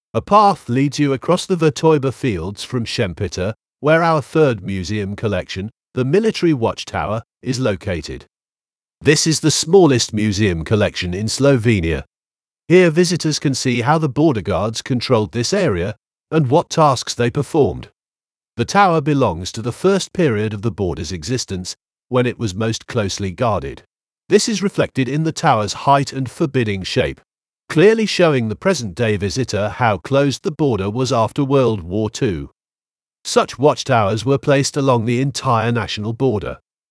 A path leads you across the Vertoiber fields from Šempeter, where our third museum collection, the Military Watchtower, is located. This is the smallest museum collection in Slovenia. Here visitors can see how the border guards controlled this area and what tasks they performed. The tower belongs to the first period of the border's existence, when it was most closely guarded. This is reflected in the tower's height and forbidding shape, clearly showing the present-day visitor how closed the border was after World War II. Such watchtowers were placed along the entire national border.